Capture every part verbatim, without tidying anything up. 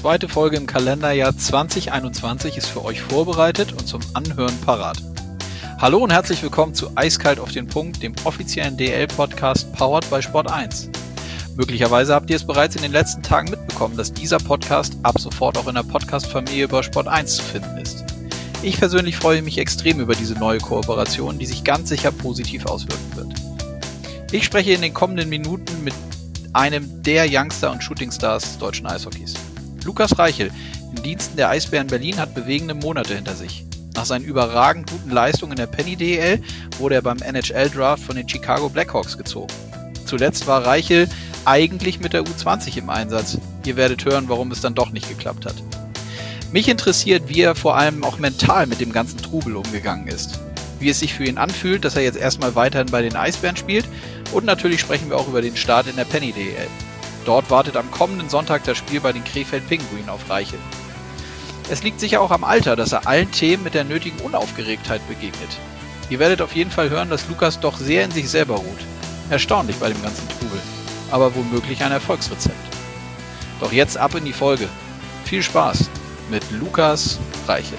zweite Folge im Kalenderjahr zwanzig einundzwanzig ist für euch vorbereitet und zum Anhören parat. Hallo und herzlich willkommen zu Eiskalt auf den Punkt, dem offiziellen D L-Podcast powered by Sport eins. Möglicherweise habt ihr es bereits in den letzten Tagen mitbekommen, dass dieser Podcast ab sofort auch in der Podcast-Familie bei Sport eins zu finden ist. Ich persönlich freue mich extrem über diese neue Kooperation, die sich ganz sicher positiv auswirken wird. Ich spreche in den kommenden Minuten mit einem der Youngster und Shootingstars des deutschen Eishockeys. Lukas Reichel in Diensten der Eisbären Berlin hat bewegende Monate hinter sich. Nach seinen überragend guten Leistungen in der Penny D E L wurde er beim N H L-Draft von den Chicago Blackhawks gezogen. Zuletzt war Reichel eigentlich mit der U zwanzig im Einsatz. Ihr werdet hören, warum es dann doch nicht geklappt hat. Mich interessiert, wie er vor allem auch mental mit dem ganzen Trubel umgegangen ist. Wie es sich für ihn anfühlt, dass er jetzt erstmal weiterhin bei den Eisbären spielt. Und natürlich sprechen wir auch über den Start in der Penny D E L. Dort wartet am kommenden Sonntag das Spiel bei den Krefeld Pinguinen auf Reichel. Es liegt sicher auch am Alter, dass er allen Themen mit der nötigen Unaufgeregtheit begegnet. Ihr werdet auf jeden Fall hören, dass Lukas doch sehr in sich selber ruht. Erstaunlich bei dem ganzen Trubel, aber womöglich ein Erfolgsrezept. Doch jetzt ab in die Folge. Viel Spaß mit Lukas Reichel.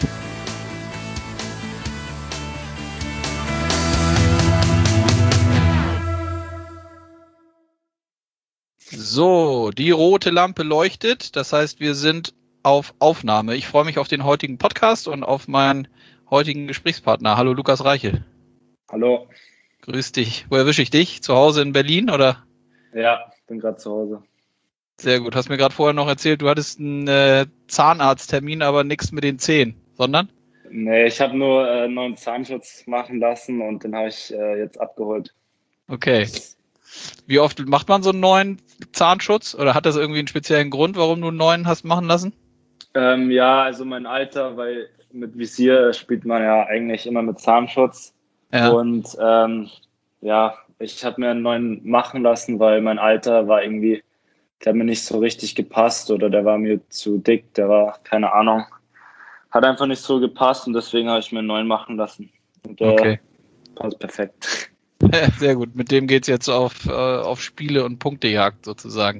So, die rote Lampe leuchtet, das heißt, wir sind auf Aufnahme. Ich freue mich auf den heutigen Podcast und auf meinen heutigen Gesprächspartner. Hallo Lukas Reichel. Hallo. Grüß dich. Wo erwische ich dich? Zu Hause in Berlin, oder? Ja, bin gerade zu Hause. Sehr gut. Hast mir gerade vorher noch erzählt, du hattest einen äh, Zahnarzttermin, aber nichts mit den Zähnen, sondern? Nee, ich habe nur äh, einen neuen Zahnschutz machen lassen und den habe ich äh, jetzt abgeholt. Okay. Wie oft macht man so einen neuen Zahnschutz? Oder hat das irgendwie einen speziellen Grund, warum du einen neuen hast machen lassen? Ähm, ja, also mein Alter, weil mit Visier spielt man ja eigentlich immer mit Zahnschutz. Ja. Und ähm, ja, ich habe mir einen neuen machen lassen, weil mein Alter war irgendwie, der hat mir nicht so richtig gepasst oder der war mir zu dick, der war, keine Ahnung, hat einfach nicht so gepasst und deswegen habe ich mir einen neuen machen lassen. Und der Okay. passt perfekt. Ja, sehr gut. Mit dem geht's jetzt auf, äh, auf Spiele und Punktejagd sozusagen.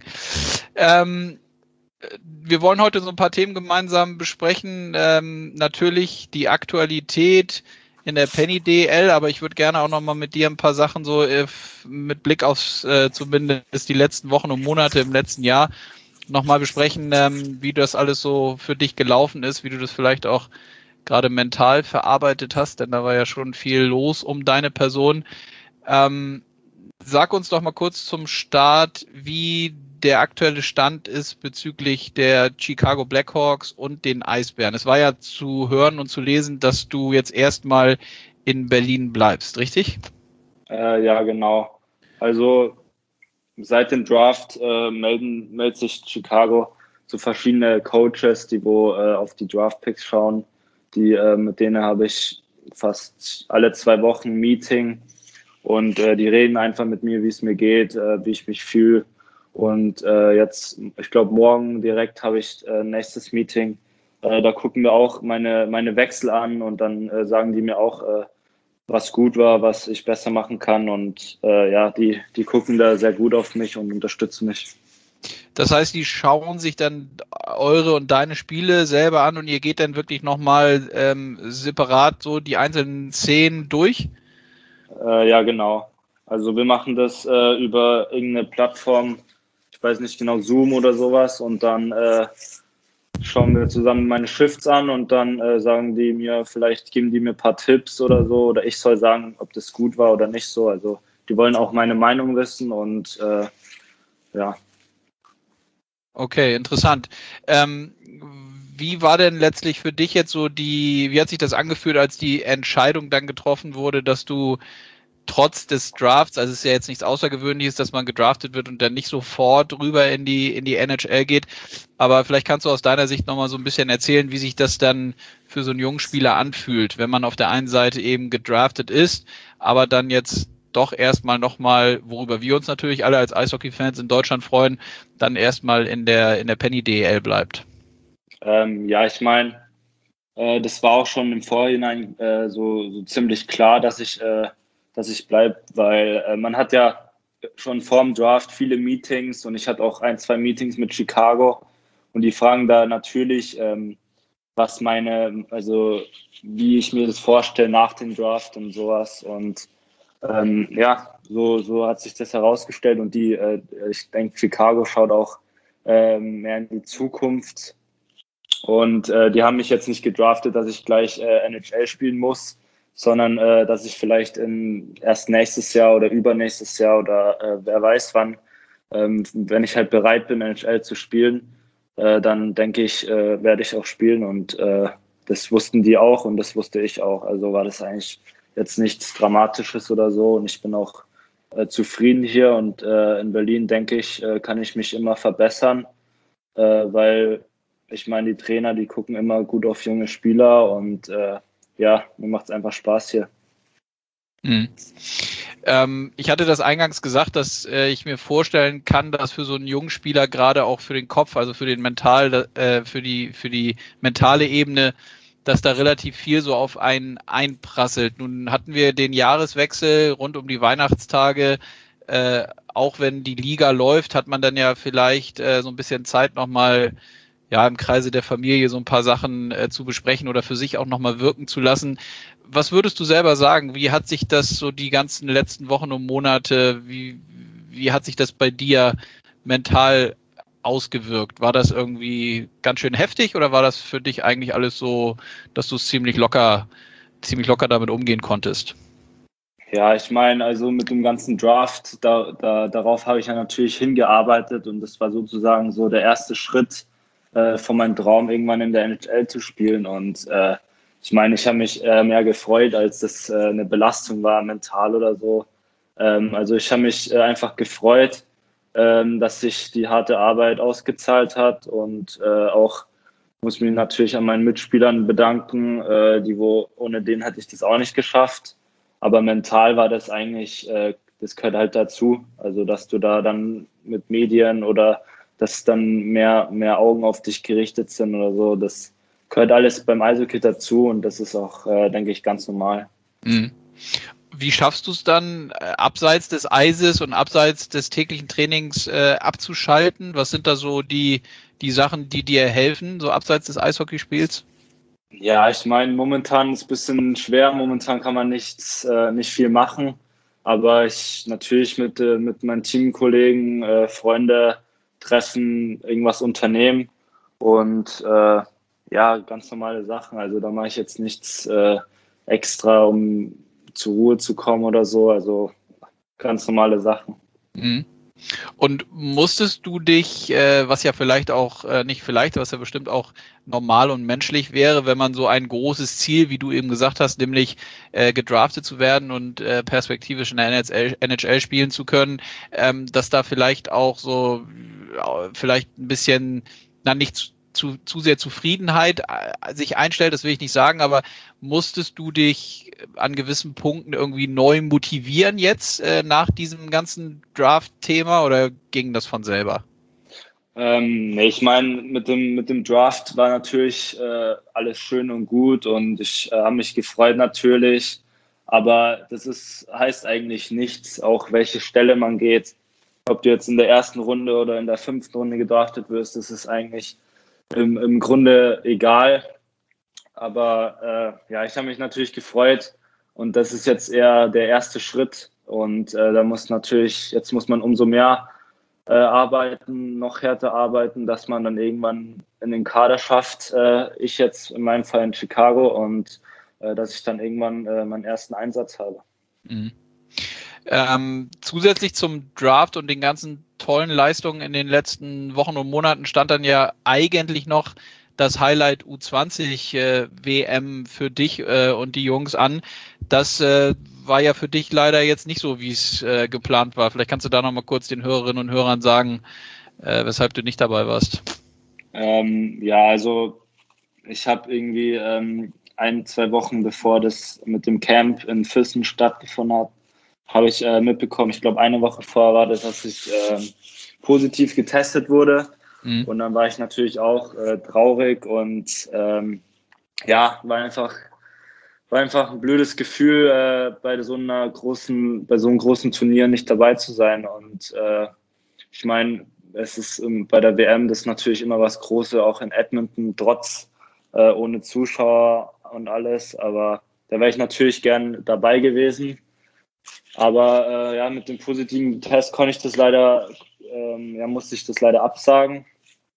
Ähm, wir wollen heute so ein paar Themen gemeinsam besprechen. Ähm, natürlich die Aktualität in der Penny D E L, aber ich würde gerne auch nochmal mit dir ein paar Sachen so äh, mit Blick auf äh, zumindest die letzten Wochen und Monate im letzten Jahr nochmal besprechen, ähm, wie das alles so für dich gelaufen ist, wie du das vielleicht auch gerade mental verarbeitet hast, denn da war ja schon viel los um deine Person. Ähm, sag uns doch mal kurz zum Start, wie der aktuelle Stand ist bezüglich der Chicago Blackhawks und den Eisbären. Es war ja zu hören und zu lesen, dass du jetzt erstmal in Berlin bleibst, richtig? Äh, ja, genau. Also seit dem Draft äh, melden, meldet sich Chicago so verschiedene Coaches, die wo äh, auf die Draft-Picks schauen. Die, äh, mit denen habe ich fast alle zwei Wochen ein Meeting und äh, die reden einfach mit mir, wie es mir geht, äh, wie ich mich fühle. Und äh, jetzt, ich glaube, morgen direkt habe ich äh, nächstes Meeting. Äh, da gucken wir auch meine, meine Wechsel an und dann äh, sagen die mir auch, äh, was gut war, was ich besser machen kann. Und äh, ja, die, die gucken da sehr gut auf mich und unterstützen mich. Das heißt, die schauen sich dann eure und deine Spiele selber an und ihr geht dann wirklich nochmal ähm, separat so die einzelnen Szenen durch? Äh, ja, genau. Also wir machen das äh, über irgendeine Plattform, ich weiß nicht genau, Zoom oder sowas, und dann äh, schauen wir zusammen meine Shifts an und dann äh, sagen die mir, vielleicht geben die mir ein paar Tipps oder so, oder ich soll sagen, ob das gut war oder nicht so. Also die wollen auch meine Meinung wissen und äh, ja. Okay, interessant. Ähm, wie war denn letztlich für dich jetzt so die, wie hat sich das angefühlt, als die Entscheidung dann getroffen wurde, dass du trotz des Drafts, also es ist ja jetzt nichts Außergewöhnliches, dass man gedraftet wird und dann nicht sofort rüber in die in die N H L geht, aber vielleicht kannst du aus deiner Sicht nochmal so ein bisschen erzählen, wie sich das dann für so einen jungen Spieler anfühlt, wenn man auf der einen Seite eben gedraftet ist, aber dann jetzt doch erstmal nochmal, worüber wir uns natürlich alle als Eishockey-Fans in Deutschland freuen, dann erstmal in der in der Penny D E L bleibt. Ähm, ja, ich meine, äh, das war auch schon im Vorhinein äh, so, so ziemlich klar, dass ich äh, dass ich bleibe, weil äh, man hat ja schon vorm Draft viele Meetings und ich hatte auch ein, zwei Meetings mit Chicago Und die fragen da natürlich, ähm, was meine, also wie ich mir das vorstelle nach dem Draft und sowas. Und ähm, ja, so, so hat sich das herausgestellt. Und die, äh, ich denke, Chicago schaut auch äh, mehr in die Zukunft. Und äh, die haben mich jetzt nicht gedraftet, dass ich gleich äh, N H L spielen muss, sondern äh, dass ich vielleicht in, erst nächstes Jahr oder übernächstes Jahr oder äh, wer weiß wann, ähm, wenn ich halt bereit bin, N H L zu spielen, äh, dann denke ich, äh, werde ich auch spielen. Und äh, das wussten die auch und das wusste ich auch. Also war das eigentlich jetzt nichts Dramatisches oder so. Und ich bin auch äh, zufrieden hier. Und äh, in Berlin, denke ich, äh, kann ich mich immer verbessern, äh, weil ich meine, die Trainer, die gucken immer gut auf junge Spieler und äh, ja, mir macht es einfach Spaß hier. Mhm. Ähm, ich hatte das eingangs gesagt, dass äh, ich mir vorstellen kann, dass für so einen jungen Spieler gerade auch für den Kopf, also für den mental, äh, für die für die mentale Ebene, dass da relativ viel so auf einen einprasselt. Nun hatten wir den Jahreswechsel rund um die Weihnachtstage. Äh, auch wenn die Liga läuft, hat man dann ja vielleicht äh, so ein bisschen Zeit nochmal ja, im Kreise der Familie so ein paar Sachen äh, zu besprechen oder für sich auch nochmal wirken zu lassen. Was würdest du selber sagen? Wie hat sich das so die ganzen letzten Wochen und Monate, wie, wie hat sich das bei dir mental ausgewirkt? War das irgendwie ganz schön heftig oder war das für dich eigentlich alles so, dass du es ziemlich locker, ziemlich locker damit umgehen konntest? Ja, ich meine, also mit dem ganzen Draft, da, da, darauf habe ich ja natürlich hingearbeitet und das war sozusagen so der erste Schritt äh, von meinem Traum, irgendwann in der N H L zu spielen. Und äh, ich meine, ich habe mich äh, mehr gefreut, als das äh, eine Belastung war, mental oder so. Ähm, also ich habe mich äh, einfach gefreut, ähm, dass sich die harte Arbeit ausgezahlt hat und äh, auch muss mich natürlich an meinen Mitspielern bedanken, äh, die wo ohne den hätte ich das auch nicht geschafft. Aber mental war das eigentlich, äh, das gehört halt dazu. Also, dass du da dann mit Medien oder dass dann mehr, mehr Augen auf dich gerichtet sind oder so, das gehört alles beim Eishockey dazu und das ist auch, äh, denke ich, ganz normal. Mhm. Wie schaffst du es dann, äh, abseits des Eises und abseits des täglichen Trainings äh, abzuschalten? Was sind da so die, die Sachen, die dir helfen, so abseits des Eishockeyspiels? Ja, ich meine, momentan ist es ein bisschen schwer. Momentan kann man nichts, äh, nicht viel machen. Aber ich natürlich mit, äh, mit meinen Teamkollegen, äh, Freunde treffen, irgendwas unternehmen und äh, ja, ganz normale Sachen. Also da mache ich jetzt nichts äh, extra, um zur Ruhe zu kommen oder so. Also ganz normale Sachen. Mhm. Und musstest du dich, äh, was ja vielleicht auch, äh, nicht vielleicht, was ja bestimmt auch normal und menschlich wäre, wenn man so ein großes Ziel, wie du eben gesagt hast, nämlich äh, gedraftet zu werden und äh, perspektivisch in der N H L spielen zu können, ähm, dass da vielleicht auch so, äh, vielleicht ein bisschen, na nicht zu, zu sehr Zufriedenheit äh, sich einstellt, das will ich nicht sagen, aber musstest du dich an gewissen Punkten irgendwie neu motivieren jetzt äh, nach diesem ganzen Draft-Thema oder ging das von selber? Ähm, nee, ich meine, mit dem, mit dem Draft war natürlich äh, alles schön und gut und ich äh, habe mich gefreut natürlich, aber das ist, heißt eigentlich nichts, auch welche Stelle man geht. Ob du jetzt in der ersten Runde oder in der fünften Runde gedraftet wirst, das ist eigentlich im, im Grunde egal. Aber äh, ja, ich habe mich natürlich gefreut und das ist jetzt eher der erste Schritt und äh, da muss natürlich, jetzt muss man umso mehr äh, arbeiten, noch härter arbeiten, dass man dann irgendwann in den Kader schafft. Äh, ich jetzt in meinem Fall in Chicago und äh, dass ich dann irgendwann äh, meinen ersten Einsatz habe. Mhm. Ähm, zusätzlich zum Draft und den ganzen tollen Leistungen in den letzten Wochen und Monaten stand dann ja eigentlich noch das Highlight U zwanzig äh, W M für dich äh, und die Jungs an. Das äh, war ja für dich leider jetzt nicht so, wie es äh, geplant war. Vielleicht kannst du da noch mal kurz den Hörerinnen und Hörern sagen, äh, weshalb du nicht dabei warst. Ähm, ja, also ich habe irgendwie ähm, ein, zwei Wochen bevor das mit dem Camp in Füssen stattgefunden hat, habe ich äh, mitbekommen, ich glaube eine Woche vorher war das, dass ich äh, positiv getestet wurde. Mhm. Und dann war ich natürlich auch äh, traurig und ähm, ja, war einfach, war einfach ein blödes Gefühl, äh, bei so einer großen, bei so einem großen Turnier nicht dabei zu sein. Und äh, ich meine, es ist ähm, bei der W M das ist natürlich immer was Großes, auch in Edmonton, trotz äh, ohne Zuschauer und alles. Aber da wäre ich natürlich gern dabei gewesen. Aber äh, ja, mit dem positiven Test konnte ich das leider, ähm, ja, musste ich das leider absagen.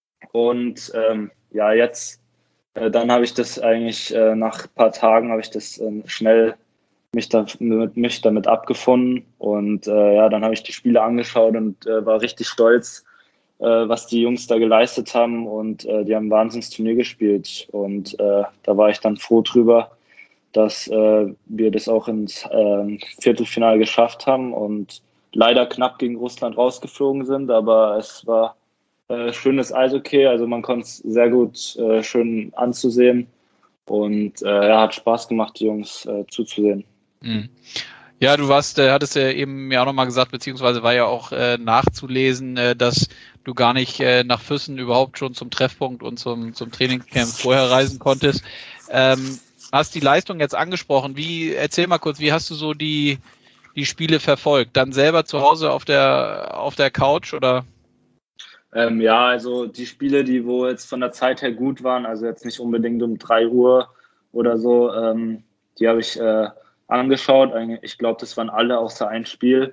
Und ähm, ja, jetzt, äh, dann habe ich das eigentlich äh, nach ein paar Tagen habe ich das äh, schnell mich, da, mit, mich damit abgefunden. Und äh, ja, dann habe ich die Spiele angeschaut und äh, war richtig stolz, äh, was die Jungs da geleistet haben. Und äh, die haben ein Wahnsinnsturnier gespielt. Und äh, da war ich dann froh drüber, dass äh, wir das auch ins äh, Viertelfinale geschafft haben und leider knapp gegen Russland rausgeflogen sind, aber es war äh, schönes Eishockey, also man konnte es sehr gut äh, schön anzusehen und äh, ja, hat Spaß gemacht, die Jungs äh, zuzusehen. Mhm. Ja, du warst, äh, hattest ja eben ja auch nochmal gesagt, beziehungsweise war ja auch äh, nachzulesen, äh, dass du gar nicht äh, nach Füssen überhaupt schon zum Treffpunkt und zum, zum Trainingscamp vorher reisen konntest. Ähm, hast die Leistung jetzt angesprochen. Wie, erzähl mal kurz, wie hast du so die, die Spiele verfolgt? Dann selber zu Hause auf der, auf der Couch oder? Ähm, ja, also die Spiele, die wo jetzt von der Zeit her gut waren, also jetzt nicht unbedingt um drei Uhr oder so, ähm, die habe ich äh, angeschaut. Ich glaube, das waren alle außer ein Spiel.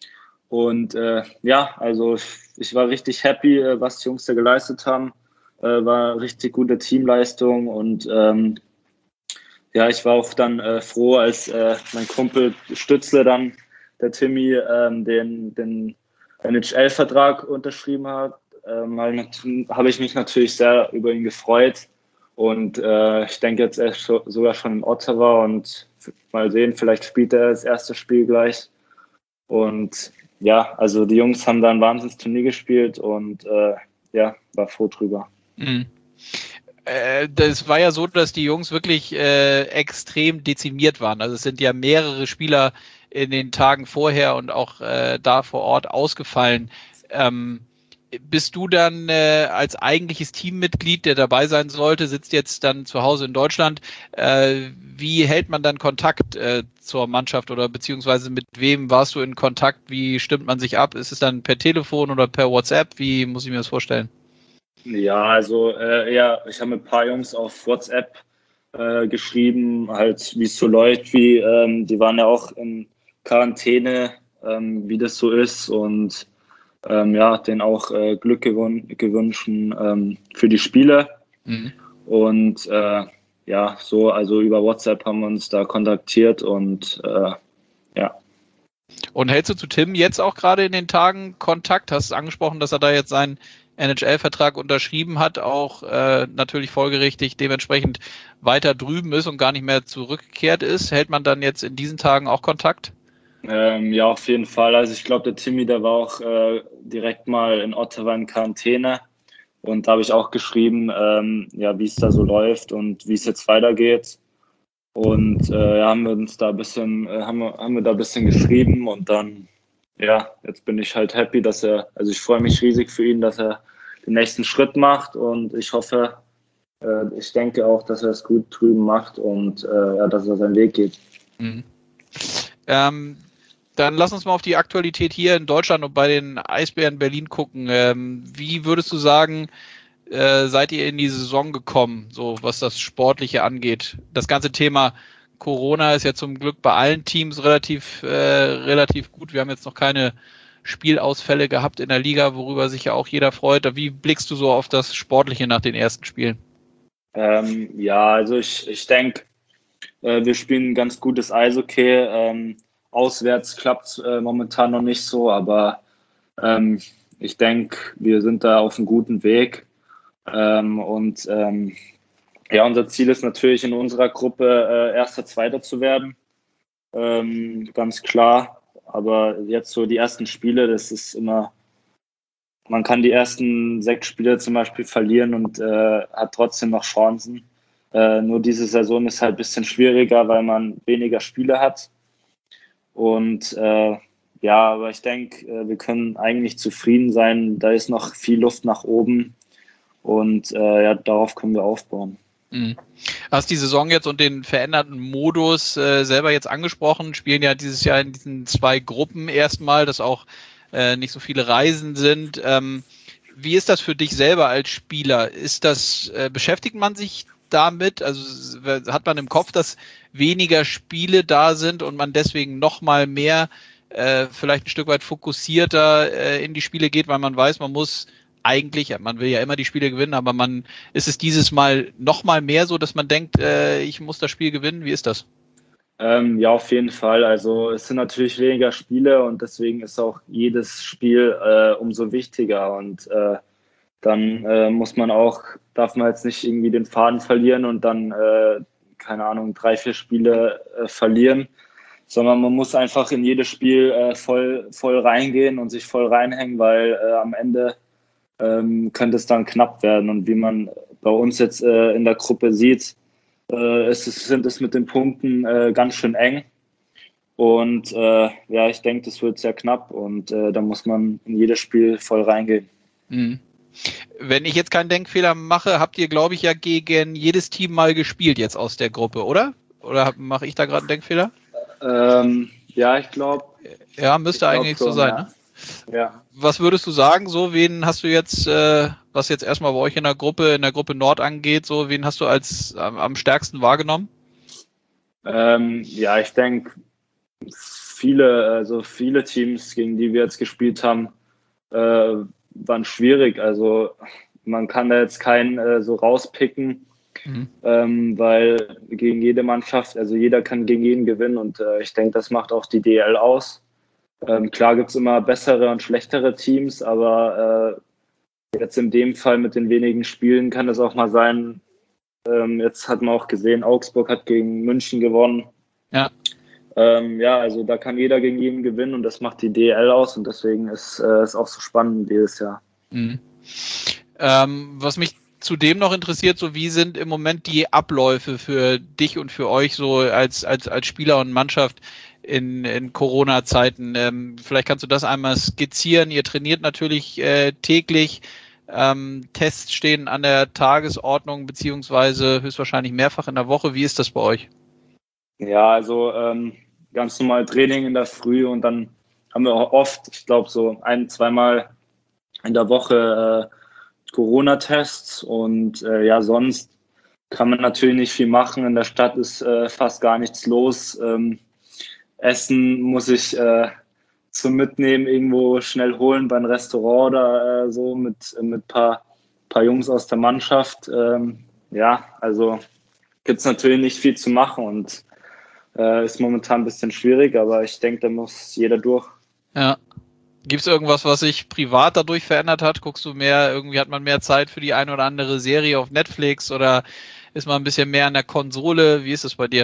Und äh, ja, also ich, ich war richtig happy, äh, was die Jungs da geleistet haben. Äh, war eine richtig gute Teamleistung und ähm, ja, ich war auch dann äh, froh, als äh, mein Kumpel Stützle dann, der Timmy, ähm, den, den N H L-Vertrag unterschrieben hat. Ähm, habe ich mich natürlich sehr über ihn gefreut. Und äh, ich denke jetzt er ist sogar schon in Ottawa und mal sehen, vielleicht spielt er das erste Spiel gleich. Und ja, also die Jungs haben da ein Wahnsinnsturnier gespielt und äh, ja, war froh drüber. Mhm. Das war ja so, dass die Jungs wirklich äh, extrem dezimiert waren. Also es sind ja mehrere Spieler in den Tagen vorher und auch äh, da vor Ort ausgefallen. Ähm, bist du dann äh, als eigentliches Teammitglied, der dabei sein sollte, sitzt jetzt dann zu Hause in Deutschland. Äh, wie hält man dann Kontakt äh, zur Mannschaft oder beziehungsweise mit wem warst du in Kontakt? Wie stimmt man sich ab? Ist es dann per Telefon oder per WhatsApp? Wie muss ich mir das vorstellen? Ja, also äh, ja, ich habe mit ein paar Jungs auf WhatsApp äh, geschrieben, halt wie es so läuft, wie ähm, die waren ja auch in Quarantäne, ähm, wie das so ist und ähm, ja, denen auch äh, Glück gewün- gewünscht ähm, für die Spiele. Mhm. Und äh, ja, so, also über WhatsApp haben wir uns da kontaktiert und äh, ja. Und hältst du zu Tim jetzt auch gerade in den Tagen Kontakt? Hast du angesprochen, dass er da jetzt seinen N H L-Vertrag unterschrieben hat, auch äh, natürlich folgerichtig dementsprechend weiter drüben ist und gar nicht mehr zurückgekehrt ist. Hält man dann jetzt in diesen Tagen auch Kontakt? Ähm, ja, auf jeden Fall. Also ich glaube, der Timmy, der war auch äh, direkt mal in Ottawa in Quarantäne und da habe ich auch geschrieben, ähm, ja, wie es da so läuft und wie es jetzt weitergeht. Und äh, ja, haben wir uns da ein bisschen, äh, haben wir, haben wir da ein bisschen geschrieben und dann, ja, jetzt bin ich halt happy, dass er, also ich freue mich riesig für ihn, dass er den nächsten Schritt macht und ich hoffe, äh, ich denke auch, dass er es gut drüben macht und äh, ja, dass er seinen Weg geht. Mhm. Ähm, dann lass uns mal auf die Aktualität hier in Deutschland und bei den Eisbären Berlin gucken. Ähm, wie würdest du sagen, äh, seid ihr in die Saison gekommen, so was das Sportliche angeht? Das ganze Thema Corona ist ja zum Glück bei allen Teams relativ, äh, relativ gut. Wir haben jetzt noch keine Spielausfälle gehabt in der Liga, worüber sich ja auch jeder freut. Wie blickst du so auf das Sportliche nach den ersten Spielen? Ähm, ja, also ich, ich denke, äh, wir spielen ein ganz gutes Eishockey. Ähm, auswärts klappt es äh, momentan noch nicht so, aber ähm, ich denke, wir sind da auf einem guten Weg. Ähm, und ähm, ja, unser Ziel ist natürlich in unserer Gruppe äh, Erster, Zweiter zu werden. Ähm, ganz klar. Aber jetzt so die ersten Spiele, das ist immer, man kann die ersten sechs Spiele zum Beispiel verlieren und äh, hat trotzdem noch Chancen. Äh, nur diese Saison ist halt ein bisschen schwieriger, weil man weniger Spiele hat. Und äh, ja, aber ich denke, äh, wir können eigentlich zufrieden sein. Da ist noch viel Luft nach oben und äh, ja, darauf können wir aufbauen. Mhm. Hast die Saison jetzt und den veränderten Modus äh, selber jetzt angesprochen, spielen ja dieses Jahr in diesen zwei Gruppen erstmal, dass auch äh, nicht so viele Reisen sind. Ähm, wie ist das für dich selber als Spieler? Ist das, äh, beschäftigt man sich damit? Also hat man im Kopf, dass weniger Spiele da sind und man deswegen noch mal mehr äh, vielleicht ein Stück weit fokussierter äh, in die Spiele geht, weil man weiß, man muss eigentlich, man will ja immer die Spiele gewinnen, aber man ist es dieses Mal noch mal mehr so, dass man denkt, äh, ich muss das Spiel gewinnen? Wie ist das? Ähm, ja, auf jeden Fall. Also es sind natürlich weniger Spiele und deswegen ist auch jedes Spiel äh, umso wichtiger und äh, dann äh, muss man auch, darf man jetzt nicht irgendwie den Faden verlieren und dann, äh, keine Ahnung, drei, vier Spiele äh, verlieren, sondern man muss einfach in jedes Spiel äh, voll, voll reingehen und sich voll reinhängen, weil äh, am Ende ähm, könnte es dann knapp werden. Und wie man bei uns jetzt äh, in der Gruppe sieht, äh, es ist, sind es mit den Punkten äh, ganz schön eng. Und äh, ja, ich denke, das wird sehr knapp und äh, da muss man in jedes Spiel voll reingehen. Mhm. Wenn ich jetzt keinen Denkfehler mache, habt ihr, glaube ich, ja gegen jedes Team mal gespielt jetzt aus der Gruppe, oder? Oder mache ich da gerade einen Denkfehler? Ähm, ja, ich glaube. Ja, müsste glaub eigentlich schon, so sein, ja. ne? Ja. Was würdest du sagen, so, wen hast du jetzt, äh, was jetzt erstmal bei euch in der Gruppe, in der Gruppe Nord angeht, so, wen hast du als am, am stärksten wahrgenommen? Ähm, ja, ich denke, viele, also viele Teams, gegen die wir jetzt gespielt haben, äh, waren schwierig. Also man kann da jetzt keinen äh, so rauspicken, mhm. ähm, weil gegen jede Mannschaft, also jeder kann gegen jeden gewinnen und äh, ich denke, das macht auch die D L aus. Ähm, klar gibt es immer bessere und schlechtere Teams, aber äh, jetzt in dem Fall mit den wenigen Spielen kann es auch mal sein, ähm, jetzt hat man auch gesehen, Augsburg hat gegen München gewonnen. Ja. Ähm, ja, also da kann jeder gegen jeden gewinnen und das macht die D L aus und deswegen ist es äh, auch so spannend dieses Jahr. Mhm. Ähm, was mich zudem noch interessiert, so wie sind im Moment die Abläufe für dich und für euch so als, als, als Spieler und Mannschaft in, in Corona-Zeiten? Ähm, vielleicht kannst du das einmal skizzieren. Ihr trainiert natürlich äh, täglich. Ähm, Tests stehen an der Tagesordnung beziehungsweise höchstwahrscheinlich mehrfach in der Woche. Wie ist das bei euch? Ja, also ähm, ganz normal Training in der Früh und dann haben wir auch oft, ich glaube so ein-, zweimal in der Woche äh, Corona-Tests und äh, ja, sonst kann man natürlich nicht viel machen. In der Stadt ist äh, fast gar nichts los. Ähm, Essen muss ich äh, zum Mitnehmen irgendwo schnell holen beim Restaurant oder äh, so mit mit paar paar Jungs aus der Mannschaft. Ähm, ja, also gibt es natürlich nicht viel zu machen und äh, ist momentan ein bisschen schwierig, aber ich denke, da muss jeder durch. Ja. Gibt es irgendwas, was sich privat dadurch verändert hat? Guckst du mehr, irgendwie hat man mehr Zeit für die eine oder andere Serie auf Netflix oder ist man ein bisschen mehr an der Konsole? Wie ist es bei dir?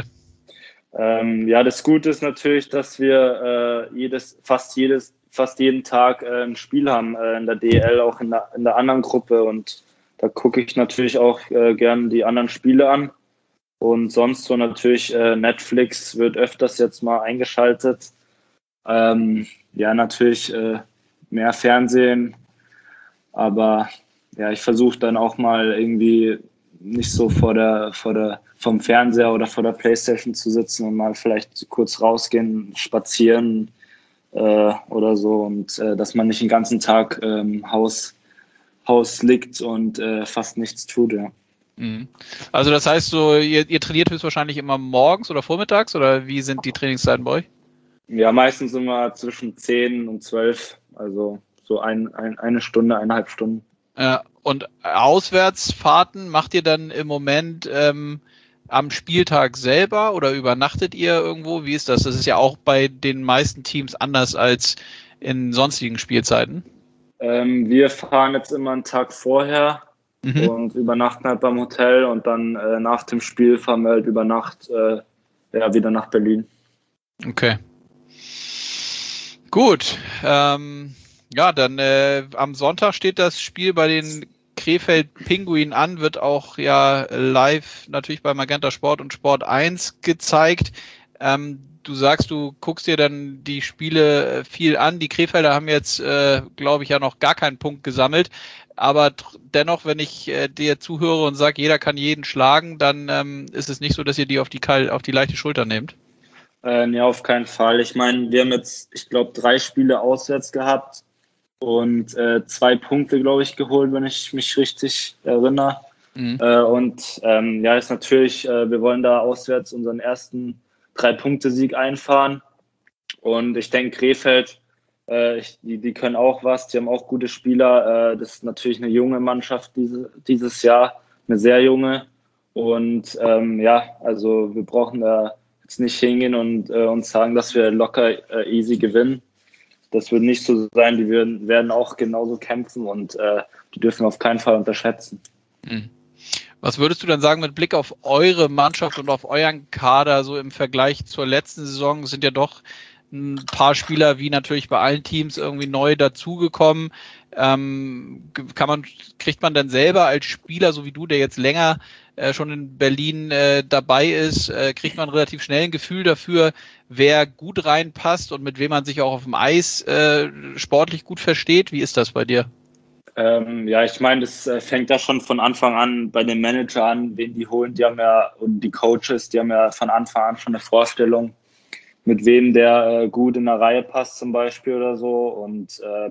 Ähm, ja, das Gute ist natürlich, dass wir äh, jedes, fast jedes, fast jeden Tag äh, ein Spiel haben äh, in der D L, auch in der, in der anderen Gruppe und da gucke ich natürlich auch äh, gern die anderen Spiele an. Und sonst so natürlich äh, Netflix wird öfters jetzt mal eingeschaltet. Ähm, ja, natürlich äh, mehr Fernsehen, aber ja, ich versuche dann auch mal irgendwie nicht so vor der, vor der, vom Fernseher oder vor der Playstation zu sitzen und mal vielleicht kurz rausgehen, spazieren äh, oder so und äh, dass man nicht den ganzen Tag ähm, Haus, Haus liegt und äh, fast nichts tut, ja. Also das heißt so, ihr, ihr trainiert höchstwahrscheinlich immer morgens oder vormittags oder wie sind die Trainingszeiten bei euch? Ja, meistens immer zwischen zehn und zwölf, also so ein, ein, eine Stunde, eineinhalb Stunden. Ja, und Auswärtsfahrten macht ihr dann im Moment ähm, am Spieltag selber oder übernachtet ihr irgendwo? Wie ist das? Das ist ja auch bei den meisten Teams anders als in sonstigen Spielzeiten. Ähm, wir fahren jetzt immer einen Tag vorher mhm. und übernachten halt beim Hotel und dann äh, nach dem Spiel fahren wir halt über Nacht äh, ja, wieder nach Berlin. Okay. Gut. Ähm, ja, dann äh, am Sonntag steht das Spiel bei den Krefeld Pinguinen an, wird auch ja live natürlich bei Magenta Sport und Sport eins gezeigt. Ähm, du sagst, du guckst dir dann die Spiele viel an. Die Krefelder haben jetzt, äh, glaube ich, ja noch gar keinen Punkt gesammelt. Aber dennoch, wenn ich äh, dir zuhöre und sage, jeder kann jeden schlagen, dann ähm, ist es nicht so, dass ihr die auf die, kal- auf die leichte Schulter nehmt. Äh, nee, auf keinen Fall. Ich meine, wir haben jetzt, ich glaube, drei Spiele auswärts gehabt und äh, zwei Punkte, glaube ich, geholt, wenn ich mich richtig erinnere. Mhm. Äh, und ähm, ja, ist natürlich, äh, wir wollen da auswärts unseren ersten Drei-Punkte-Sieg einfahren. Und ich denke, Krefeld, äh, ich, die, die können auch was, die haben auch gute Spieler. Äh, das ist natürlich eine junge Mannschaft diese, dieses Jahr, eine sehr junge. Und ähm, ja, also wir brauchen da jetzt nicht hingehen und äh, uns sagen, dass wir locker äh, easy gewinnen. Das wird nicht so sein. Die werden, werden auch genauso kämpfen und äh, die dürfen wir auf keinen Fall unterschätzen. Mhm. Was würdest du dann sagen mit Blick auf eure Mannschaft und auf euren Kader, so im Vergleich zur letzten Saison? Es sind ja doch ein paar Spieler, wie natürlich bei allen Teams, irgendwie neu dazugekommen. Ähm, kann man, kriegt man dann selber als Spieler, so wie du, der jetzt länger äh, schon in Berlin äh, dabei ist, äh, kriegt man relativ schnell ein Gefühl dafür, wer gut reinpasst und mit wem man sich auch auf dem Eis äh, sportlich gut versteht? Wie ist das bei dir? Ähm, ja, ich meine, das äh, fängt ja schon von Anfang an bei den Manager an, wen die holen. Die haben ja, und die Coaches, die haben ja von Anfang an schon eine Vorstellung, mit wem der äh, gut in der Reihe passt zum Beispiel oder so. Und äh,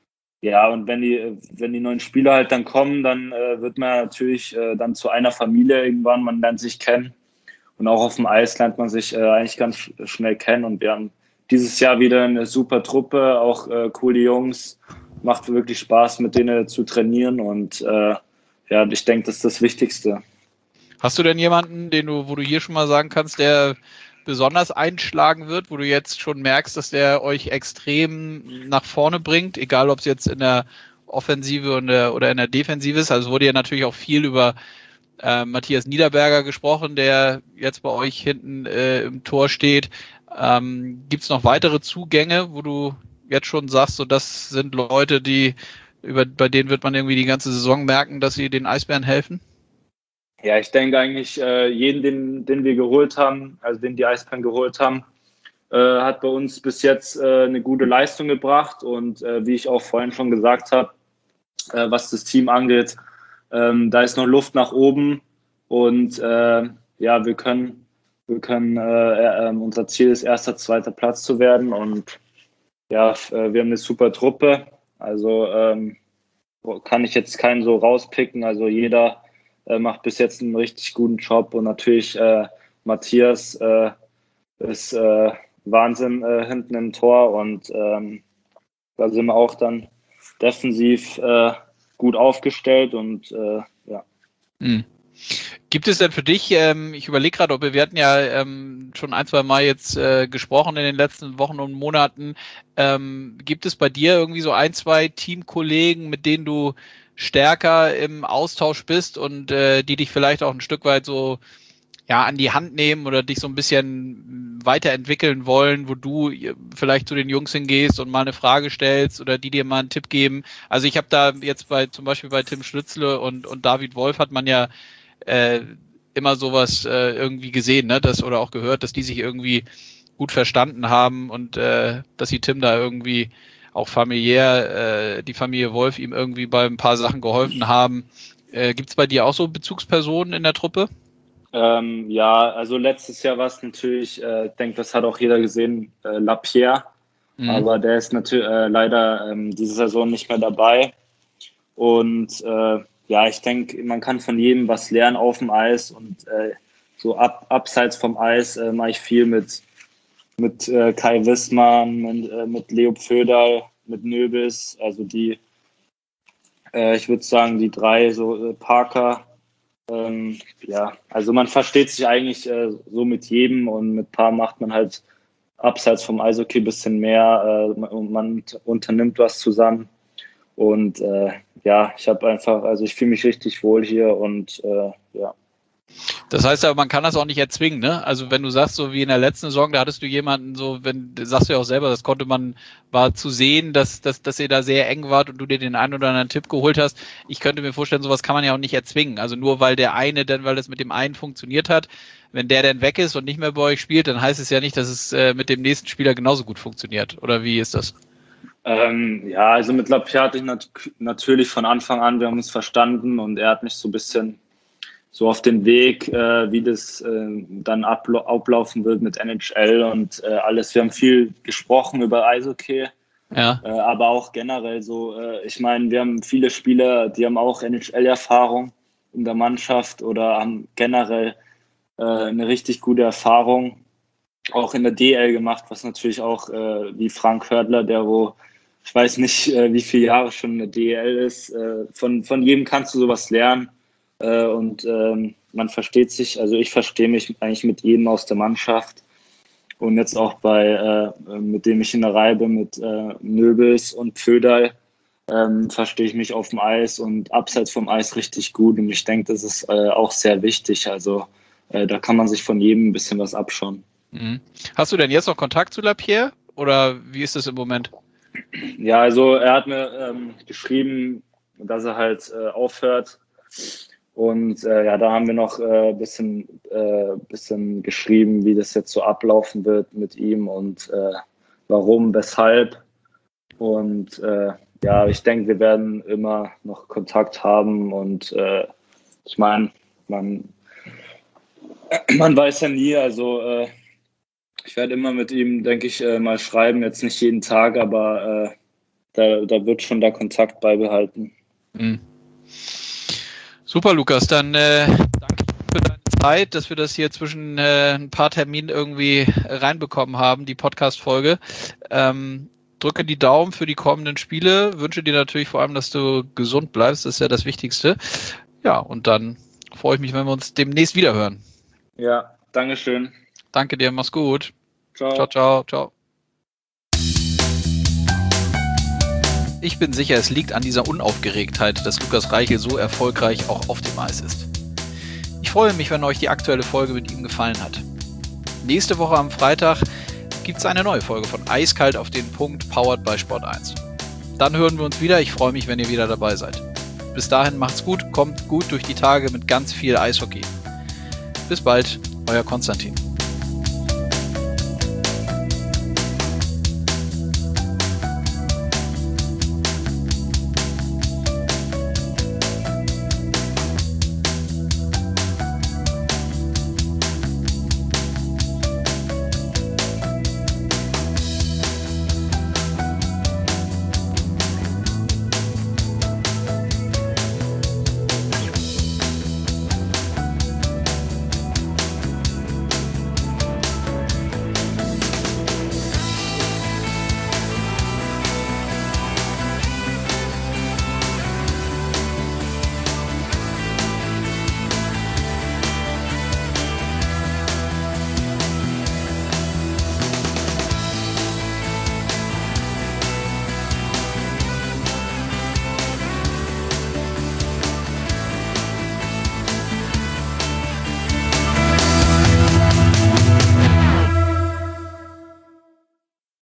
ja, und wenn die, wenn die neuen Spieler halt dann kommen, dann äh, wird man natürlich äh, dann zu einer Familie irgendwann, man lernt sich kennen. Und auch auf dem Eis lernt man sich äh, eigentlich ganz schnell kennen. Und wir haben dieses Jahr wieder eine super Truppe, auch äh, coole Jungs. Macht wirklich Spaß, mit denen zu trainieren. Und äh, ja, ich denke, das ist das Wichtigste. Hast du denn jemanden, den du, wo du hier schon mal sagen kannst, der besonders einschlagen wird, wo du jetzt schon merkst, dass der euch extrem nach vorne bringt, egal ob es jetzt in der Offensive oder in der Defensive ist? Also wurde ja natürlich auch viel über äh, Matthias Niederberger gesprochen, der jetzt bei euch hinten äh, im Tor steht. Ähm, gibt es noch weitere Zugänge, wo du jetzt schon sagst, so das sind Leute, die über, bei denen wird man irgendwie die ganze Saison merken, dass sie den Eisbären helfen? Ja, ich denke eigentlich, äh, jeden, den, den wir geholt haben, also den die Eisbären geholt haben, äh, hat bei uns bis jetzt äh, eine gute Leistung gebracht. Und äh, wie ich auch vorhin schon gesagt habe, äh, was das Team angeht, ähm, da ist noch Luft nach oben. Und äh, ja, wir können, wir können äh, äh, unser Ziel ist, erster, zweiter Platz zu werden. Und ja, äh, wir haben eine super Truppe. Also ähm, kann ich jetzt keinen so rauspicken. Also jeder äh, macht bis jetzt einen richtig guten Job. Und natürlich äh, Matthias äh, ist äh, Wahnsinn äh, hinten im Tor. Und ähm, da sind wir auch dann defensiv äh, gut aufgestellt. Und äh, ja. Hm. Gibt es denn für dich, ähm, ich überlege gerade, ob wir, wir hatten ja ähm, schon ein, zwei Mal jetzt äh, gesprochen in den letzten Wochen und Monaten, ähm, gibt es bei dir irgendwie so ein, zwei Teamkollegen, mit denen du stärker im Austausch bist und äh, die dich vielleicht auch ein Stück weit so ja an die Hand nehmen oder dich so ein bisschen weiterentwickeln wollen, wo du vielleicht zu den Jungs hingehst und mal eine Frage stellst oder die dir mal einen Tipp geben? Also ich habe da jetzt bei zum Beispiel bei Tim Schlützle und, und David Wolf hat man ja äh, immer sowas äh, irgendwie gesehen, ne, das oder auch gehört, dass die sich irgendwie gut verstanden haben und äh, dass sie Tim da irgendwie auch familiär, äh, die Familie Wolf ihm irgendwie bei ein paar Sachen geholfen haben. Äh, gibt es bei dir auch so Bezugspersonen in der Truppe? Ähm, ja, also letztes Jahr war es natürlich, äh, ich denke, das hat auch jeder gesehen, äh, Lapierre, mhm. aber der ist natürlich äh, leider ähm, diese Saison nicht mehr dabei. Und äh, ja, ich denke, man kann von jedem was lernen auf dem Eis und äh, so ab, abseits vom Eis äh, mache ich viel mit, mit äh, Kai Wissmann, mit, äh, mit Leo Pföderl, mit Nöbis, also die, äh, ich würde sagen, die drei, so äh, Parker. Ähm, ja, also man versteht sich eigentlich äh, so mit jedem und mit ein paar macht man halt abseits vom Eishockey ein bisschen mehr äh, und man unternimmt was zusammen. Und äh, ja, ich habe einfach, also ich fühle mich richtig wohl hier und äh, ja. Das heißt aber, man kann das auch nicht erzwingen, ne? Also wenn du sagst, so wie in der letzten Saison, da hattest du jemanden so, wenn, sagst du ja auch selber, das konnte man, war zu sehen, dass, dass, dass ihr da sehr eng wart und du dir den einen oder anderen Tipp geholt hast. Ich könnte mir vorstellen, sowas kann man ja auch nicht erzwingen. Also nur weil der eine, dann, weil das mit dem einen funktioniert hat, wenn der dann weg ist und nicht mehr bei euch spielt, dann heißt es ja nicht, dass es äh, mit dem nächsten Spieler genauso gut funktioniert. Oder wie ist das? Ähm, ja, also mit Lapierre hatte ich nat- natürlich von Anfang an, wir haben uns verstanden und er hat mich so ein bisschen so auf den Weg, äh, wie das äh, dann abla- ablaufen wird mit N H L und äh, alles. Wir haben viel gesprochen über Eishockey Ja. Äh, aber auch generell so, äh, ich meine, wir haben viele Spieler, die haben auch N H L-Erfahrung in der Mannschaft oder haben generell äh, eine richtig gute Erfahrung auch in der D L gemacht, was natürlich auch äh, wie Frank Hördler, der wo, ich weiß nicht, äh, wie viele Jahre schon in der D L ist, äh, von, von jedem kannst du sowas lernen äh, und ähm, man versteht sich, also ich verstehe mich eigentlich mit jedem aus der Mannschaft und jetzt auch bei, äh, mit dem ich in der Reihe bin, mit äh, Nöbels und Pföderl, ähm, verstehe ich mich auf dem Eis und abseits vom Eis richtig gut und ich denke, das ist äh, auch sehr wichtig, also äh, da kann man sich von jedem ein bisschen was abschauen. Mhm. Hast du denn jetzt noch Kontakt zu Lapierre oder wie ist das im Moment? Ja, also er hat mir ähm, geschrieben, dass er halt äh, aufhört und äh, ja, da haben wir noch ein äh, bisschen, äh, bisschen geschrieben, wie das jetzt so ablaufen wird mit ihm und äh, warum, weshalb und äh, ja, ich denke, wir werden immer noch Kontakt haben und äh, ich meine, man, man weiß ja nie, also äh, ich werde immer mit ihm, denke ich, äh, mal schreiben, jetzt nicht jeden Tag, aber äh, da, da wird schon der Kontakt beibehalten. Mhm. Super, Lukas, dann äh, danke für deine Zeit, dass wir das hier zwischen äh, ein paar Terminen irgendwie reinbekommen haben, die Podcast-Folge. Ähm, drücke die Daumen für die kommenden Spiele, wünsche dir natürlich vor allem, dass du gesund bleibst, das ist ja das Wichtigste. Ja, und dann freue ich mich, wenn wir uns demnächst wiederhören. Ja, Dankeschön. Danke dir, mach's gut. Ciao. Ciao, ciao, ciao. Ich bin sicher, es liegt an dieser Unaufgeregtheit, dass Lukas Reichel so erfolgreich auch auf dem Eis ist. Ich freue mich, wenn euch die aktuelle Folge mit ihm gefallen hat. Nächste Woche am Freitag gibt es eine neue Folge von Eiskalt auf den Punkt, powered by Sport eins. Dann hören wir uns wieder. Ich freue mich, wenn ihr wieder dabei seid. Bis dahin macht's gut, kommt gut durch die Tage mit ganz viel Eishockey. Bis bald, euer Konstantin.